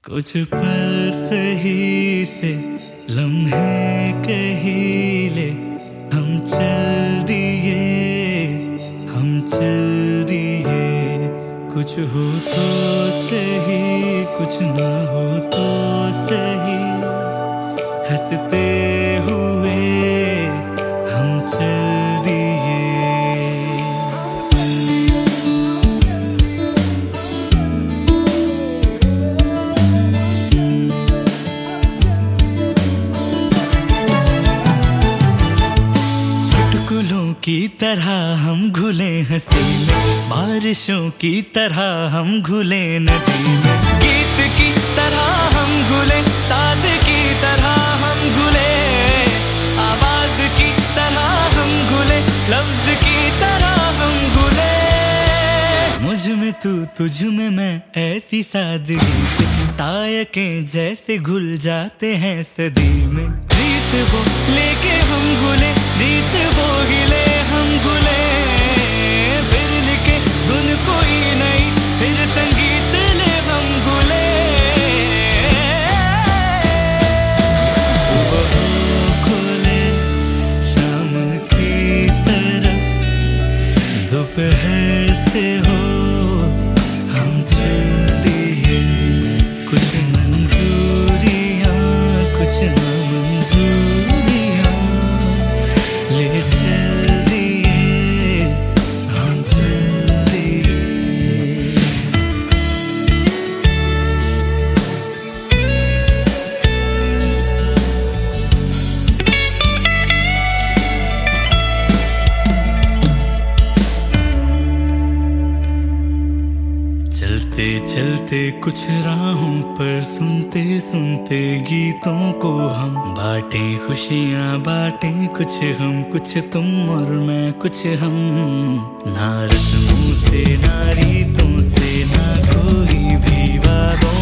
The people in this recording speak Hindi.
कुछ पल सही से लम्हे कहीं ले हम चल दिए कुछ हो तो सही कुछ ना हो तो सही हंसते हुए हम चल दिए। चुटकुलों की तरह हम घुले हंसी में, बारिशों की तरह हम घुले नदी में, गीत की तरह हम घुले, साज की तरह हम घुले, आवाज की तरह हम घुले, लफ्ज की तरह हम घुले। मुझ में तू तुझ में मैं ऐसी सादगी से तायके जैसे घुल जाते हैं सदी में। रीत वो लेके हम घुले, रीत वो हिले हम घुले, फिर लिखे धुन कोई नहीं, फिर संगीत ले हम घुले। सुबह खुले शाम की तरफ, दोपहर से हो हम चल दिए, कुछ मंजूरियाँ कुछ ना मंजूरियाँ ले चल दिए हम चल दिए। चलते चलते कुछ राहों पर सुनते सुनते गीतों को हम बांटे खुशियाँ बांटे कुछ हम कुछ तुम और मैं कुछ हम, ना रस्मों से ना रीतों से ना कोई भी वादों